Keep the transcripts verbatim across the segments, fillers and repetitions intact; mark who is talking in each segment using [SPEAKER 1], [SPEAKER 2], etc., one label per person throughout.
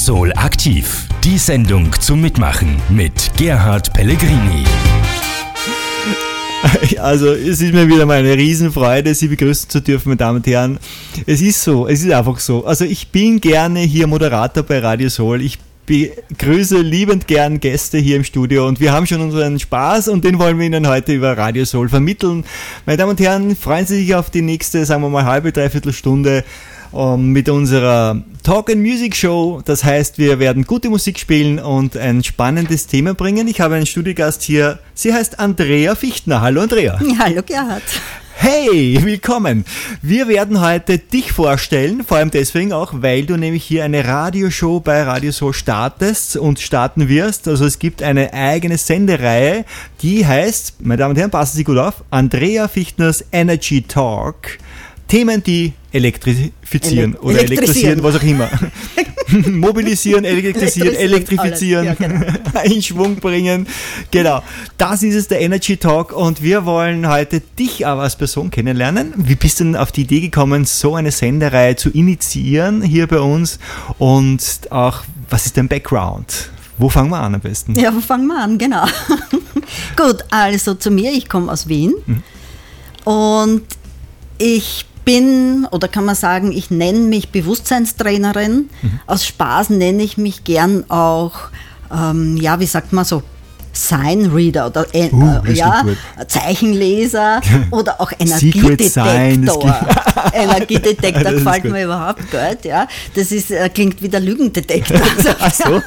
[SPEAKER 1] Soul aktiv. Die Sendung zum Mitmachen mit Gerhard Pellegrini.
[SPEAKER 2] Also es ist mir wieder mal eine Riesenfreude, Sie begrüßen zu dürfen, meine Damen und Herren. Es ist so, es ist einfach so. Also ich bin gerne hier Moderator bei Radio Soul. Ich begrüße liebend gern Gäste hier im Studio und wir haben schon unseren Spaß und den wollen wir Ihnen heute über Radio Soul vermitteln. Meine Damen und Herren, freuen Sie sich auf die nächste, sagen wir mal, halbe, dreiviertel Stunde um, mit unserer Talk and Music Show. Das heißt, wir werden gute Musik spielen und ein spannendes Thema bringen. Ich habe einen Studiogast hier. Sie heißt Andrea Fichtner. Hallo Andrea.
[SPEAKER 3] Hallo Gerhard.
[SPEAKER 2] Hey, willkommen. Wir werden heute dich vorstellen, vor allem deswegen auch, weil du nämlich hier eine Radioshow bei Radio Soul startest und starten wirst. Also es gibt eine eigene Sendereihe, die heißt, meine Damen und Herren, passen Sie gut auf, Andrea Fichtners Energy Talk. Themen, die elektrifizieren Ele- oder elektrisieren, was auch immer. Mobilisieren, elektrisieren, elektrifizieren, ja, genau. In Schwung bringen. Genau, das ist es, der Energy Talk, und wir wollen heute dich aber als Person kennenlernen. Wie bist du denn auf die Idee gekommen, so eine Sendereihe zu initiieren hier bei uns, und auch, was ist dein Background? Wo fangen wir an am besten?
[SPEAKER 3] Ja, wo fangen wir an, genau. Gut, also zu mir, ich komme aus Wien mhm. und ich bin, oder kann man sagen, ich nenne mich Bewusstseinstrainerin. Mhm. Aus Spaß nenne ich mich gern auch, ähm, ja, wie sagt man so, Sign-Reader oder äh, uh, ja, Zeichenleser oder auch Energiedetektor. Energiedetektor gefällt mir überhaupt gut. Ja. Das ist, äh, klingt wie der Lügendetektor.
[SPEAKER 2] Ach so.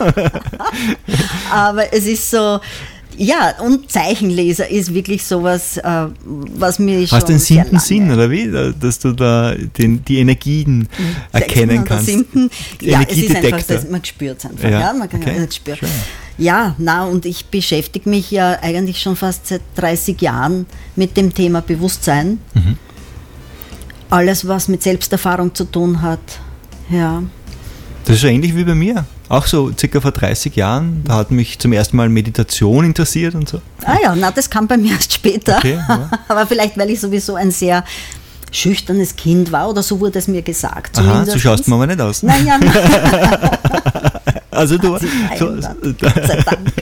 [SPEAKER 3] Aber es ist so, ja, und Zeichenleser ist wirklich sowas, äh, was mir schon.
[SPEAKER 2] Hast du den siebten Sinn, oder wie? Dass du da den, die Energien erkennen kannst?
[SPEAKER 3] Siebten, ja, es ist einfach, das, man spürt es einfach.
[SPEAKER 2] Ja,
[SPEAKER 3] ja, man kann
[SPEAKER 2] okay.
[SPEAKER 3] es spüren. Ja, na, und ich beschäftige mich ja eigentlich schon fast seit dreißig Jahren mit dem Thema Bewusstsein. Mhm. Alles, was mit Selbsterfahrung zu tun hat. Ja.
[SPEAKER 2] Das ist so ähnlich wie bei mir. Auch so circa vor dreißig Jahren, da hat mich zum ersten Mal Meditation interessiert und so.
[SPEAKER 3] Ah ja, na, das kam bei mir erst später.
[SPEAKER 2] Okay, ja.
[SPEAKER 3] Aber vielleicht, weil ich sowieso ein sehr schüchternes Kind war, oder so wurde es mir gesagt.
[SPEAKER 2] Aha, so schaust du mir aber nicht aus.
[SPEAKER 3] Nein, ja, nein.
[SPEAKER 2] Also du... so,
[SPEAKER 3] Gott sei Dank.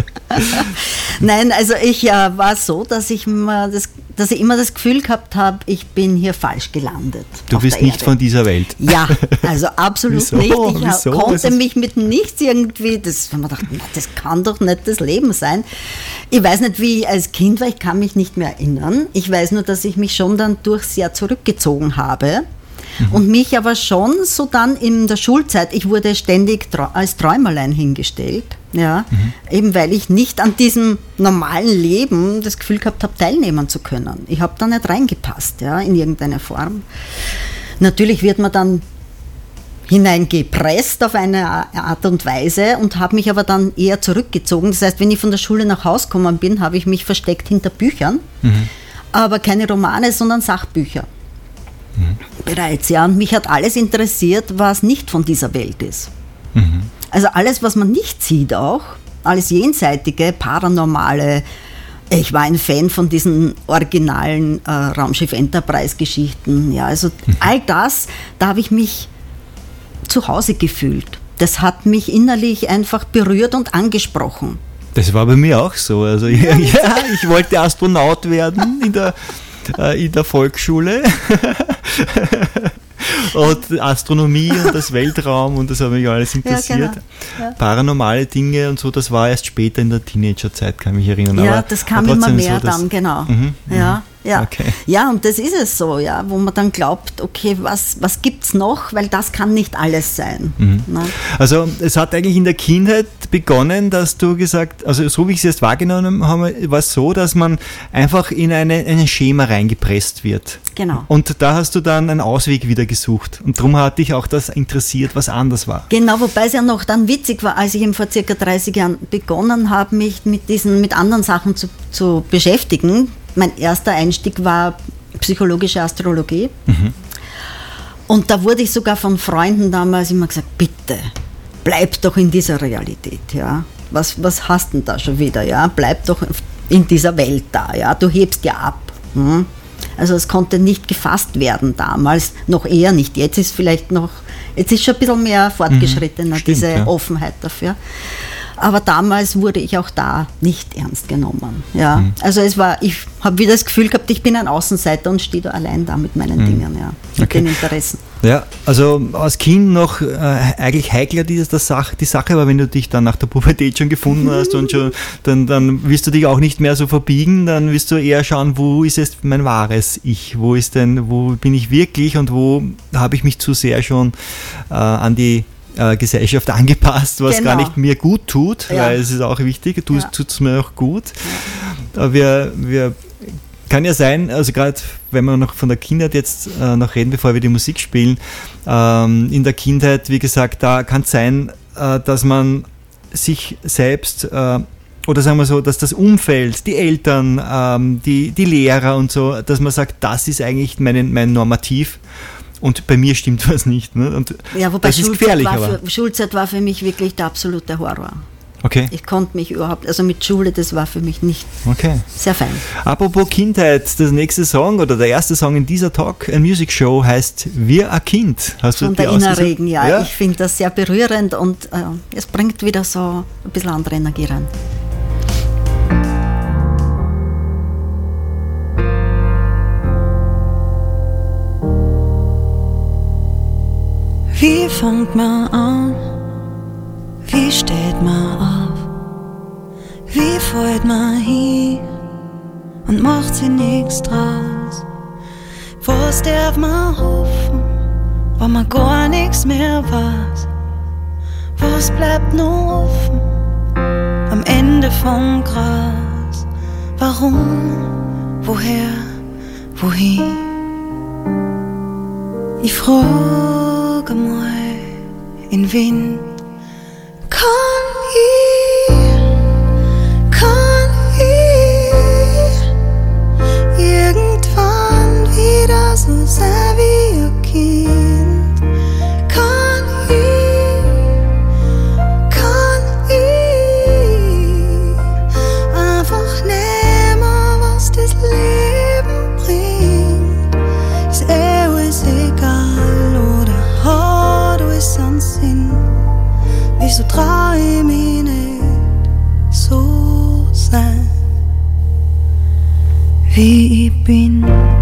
[SPEAKER 3] Nein, also ich äh, war so, dass ich, mal das, dass ich immer das Gefühl gehabt habe, ich bin hier falsch gelandet.
[SPEAKER 2] Du bist nicht von dieser Welt.
[SPEAKER 3] Ja, also absolut
[SPEAKER 2] Wieso?
[SPEAKER 3] nicht. Ich
[SPEAKER 2] Wieso?
[SPEAKER 3] konnte mich mit nichts irgendwie, das, wenn man dachte, na, das kann doch nicht das Leben sein. Ich weiß nicht, wie ich als Kind war, ich kann mich nicht mehr erinnern. Ich weiß nur, dass ich mich schon dann durch sehr zurückgezogen habe. Mhm. Und mich aber schon so dann in der Schulzeit, ich wurde ständig als Träumerlein hingestellt, ja, mhm. eben weil ich nicht an diesem normalen Leben das Gefühl gehabt habe, teilnehmen zu können. Ich habe da nicht reingepasst, ja, in irgendeine Form. Natürlich wird man dann hineingepresst auf eine Art und Weise und habe mich aber dann eher zurückgezogen. Das heißt, wenn ich von der Schule nach Hause gekommen bin, habe ich mich versteckt hinter Büchern, mhm. aber keine Romane, sondern Sachbücher. Mhm. Bereits, ja. Und mich hat alles interessiert, was nicht von dieser Welt ist. Mhm. Also alles, was man nicht sieht auch, alles Jenseitige, Paranormale. Ich war ein Fan von diesen originalen äh, Raumschiff Enterprise-Geschichten. Ja, also mhm. all das, da habe ich mich zu Hause gefühlt. Das hat mich innerlich einfach berührt und angesprochen.
[SPEAKER 2] Das war bei mir auch so. Also ja, ja, ich wollte Astronaut werden in der in der Volksschule und Astronomie und das Weltraum, und das hat mich alles interessiert. Ja, genau. Ja. Paranormale Dinge und so, das war erst später in der Teenagerzeit, kann ich mich erinnern.
[SPEAKER 3] Ja,
[SPEAKER 2] aber
[SPEAKER 3] das kam immer mehr so, dann, genau.
[SPEAKER 2] Mhm,
[SPEAKER 3] ja, ja.
[SPEAKER 2] Okay.
[SPEAKER 3] Ja, und das ist es so, ja, wo man dann glaubt, okay, was, was gibt es noch, weil das kann nicht alles sein.
[SPEAKER 2] Mhm. Also es hat eigentlich in der Kindheit begonnen, dass du gesagt, also so wie ich es jetzt wahrgenommen habe, war es so, dass man einfach in eine, ein Schema reingepresst wird.
[SPEAKER 3] Genau.
[SPEAKER 2] Und da hast du dann einen Ausweg wieder gesucht. Und darum hat dich auch das interessiert, was anders war.
[SPEAKER 3] Genau, wobei es ja noch dann witzig war, als ich eben vor circa dreißig Jahren begonnen habe, mich mit diesen, mit anderen Sachen zu, zu beschäftigen. Mein erster Einstieg war psychologische Astrologie. Mhm. Und da wurde ich sogar von Freunden damals immer gesagt, bitte, bleib doch in dieser Realität, ja. Was, was hast denn da schon wieder, ja? Bleib doch in dieser Welt da, ja. Du hebst ja ab. Hm? Also es konnte nicht gefasst werden damals, noch eher nicht. Jetzt ist vielleicht noch Jetzt ist schon ein bisschen mehr fortgeschrittener,
[SPEAKER 2] mhm, stimmt,
[SPEAKER 3] diese
[SPEAKER 2] ja.
[SPEAKER 3] Offenheit dafür. Aber damals wurde ich auch da nicht ernst genommen. Ja. Mhm. Also es war, ich habe wieder das Gefühl gehabt, ich bin ein Außenseiter und stehe da allein da mit meinen mhm. Dingen, ja, mit
[SPEAKER 2] okay.
[SPEAKER 3] den Interessen.
[SPEAKER 2] Ja, also als Kind noch äh, eigentlich heikler die, das Sache, die Sache, aber wenn du dich dann nach der Pubertät schon gefunden hast und schon, dann, dann willst du dich auch nicht mehr so verbiegen, dann wirst du eher schauen, wo ist jetzt mein wahres Ich, wo ist denn, wo bin ich wirklich und wo habe ich mich zu sehr schon äh, an die äh, Gesellschaft angepasst, was
[SPEAKER 3] genau.
[SPEAKER 2] gar nicht mir gut tut,
[SPEAKER 3] ja.
[SPEAKER 2] weil es ist auch wichtig, tut
[SPEAKER 3] ja.
[SPEAKER 2] es mir auch gut. Ja. Aber wir, wir kann ja sein, also gerade wenn wir noch von der Kindheit jetzt äh, noch reden, bevor wir die Musik spielen, ähm, in der Kindheit, wie gesagt, da kann es sein, äh, dass man sich selbst äh, oder sagen wir so, dass das Umfeld, die Eltern, ähm, die, die Lehrer und so, dass man sagt, das ist eigentlich mein, mein Normativ und bei mir stimmt was nicht. Ne? Und
[SPEAKER 3] ja, wobei
[SPEAKER 2] das ist
[SPEAKER 3] Schulzeit,
[SPEAKER 2] gefährlich,
[SPEAKER 3] war
[SPEAKER 2] aber.
[SPEAKER 3] für, Schulzeit war für mich wirklich der absolute Horror.
[SPEAKER 2] Okay.
[SPEAKER 3] Ich konnte mich überhaupt, also mit Schule, das war für mich nicht
[SPEAKER 2] okay.
[SPEAKER 3] sehr fein.
[SPEAKER 2] Apropos Kindheit, das nächste Song oder der erste Song in dieser Talk and Music Show heißt Wir a Kind. Hast
[SPEAKER 3] Von
[SPEAKER 2] du
[SPEAKER 3] der
[SPEAKER 2] die
[SPEAKER 3] Innerregen, ja.
[SPEAKER 2] ja.
[SPEAKER 3] Ich finde das sehr berührend und äh, es bringt wieder so ein bisschen andere Energie rein.
[SPEAKER 4] Wie fängt man an? Wie steht man auf? Wie fällt man hin und macht sie nichts draus? Was darf man hoffen, wenn man gar nichts mehr weiß? Was bleibt noch offen am Ende vom Gras? Warum? Woher? Wohin? Ich frage mal in Wind. Kann ich, kann ich irgendwann wieder so sein wie ein Kind? Kann ich, kann ich einfach nehmen, was das Leben bringt? Ist eh alles egal oder hat alles einen Sinn? Wieso trau ich mich nicht so sein, wie ich bin?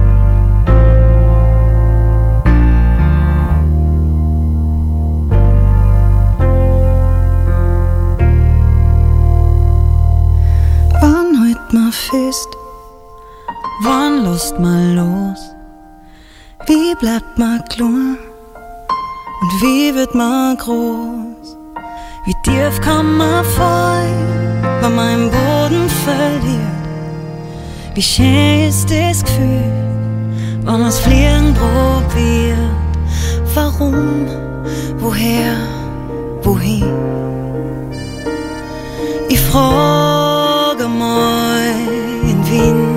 [SPEAKER 4] Wann hält man fest? Wann lässt man los? Wie bleibt man klein? Und wie wird man groß? Wie tief kann man fallen, wenn man im Boden verliert? Wie schön ist das Gefühl, wenn man's fliegen probiert? Warum? Woher? Wohin? Ich frage mal in Wind.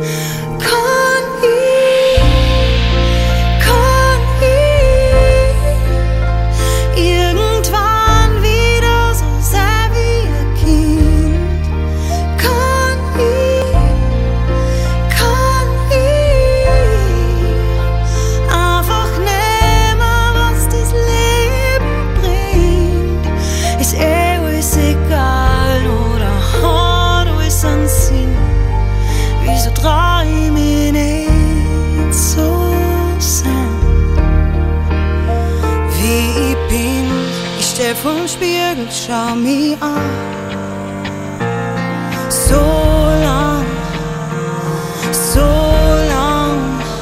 [SPEAKER 4] Vom Spiegel schau mich an. So lang, so lang.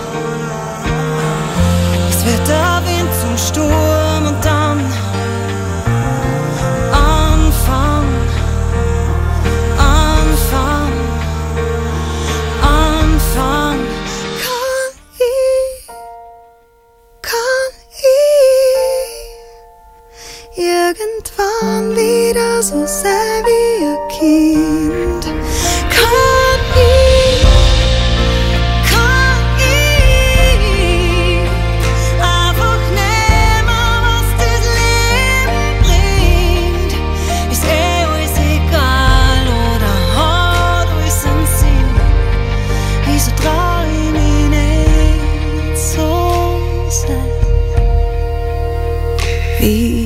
[SPEAKER 4] Es wird der Wind zum Sturm und dann Anfang, Anfang, Anfang. Kann ich, kann ich irgendwann wieder so sein wie ein Kind? Kann ich, kann ich einfach nehmen, was das Leben bringt? Ist eh alles egal oder hat alles einen Sinn? Wieso trau ich mich nicht so sein? be.